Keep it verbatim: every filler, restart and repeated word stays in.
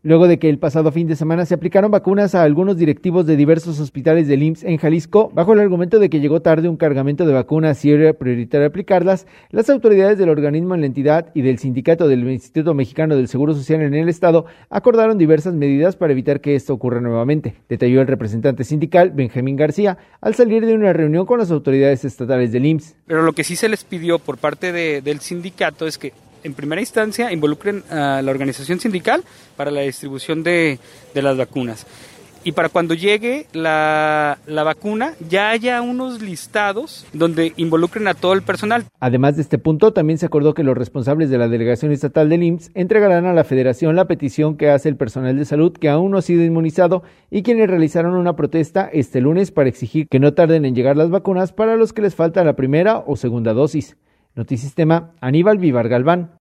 Luego de que el pasado fin de semana se aplicaron vacunas a algunos directivos de diversos hospitales del I M S S en Jalisco, bajo el argumento de que llegó tarde un cargamento de vacunas y era prioritario aplicarlas, las autoridades del organismo en la entidad y del sindicato del Instituto Mexicano del Seguro Social en el estado acordaron diversas medidas para evitar que esto ocurra nuevamente, detalló el representante sindical Benjamín García al salir de una reunión con las autoridades estatales del I M S S. Pero lo que sí se les pidió por parte de, del sindicato es que en primera instancia involucren a la organización sindical para la distribución de, de las vacunas. Y para cuando llegue la, la vacuna, ya haya unos listados donde involucren a todo el personal. Además de este punto, también se acordó que los responsables de la delegación estatal del I M S S entregarán a la federación la petición que hace el personal de salud que aún no ha sido inmunizado y quienes realizaron una protesta este lunes para exigir que no tarden en llegar las vacunas para los que les falta la primera o segunda dosis. Notisistema, Aníbal Vivar Galván.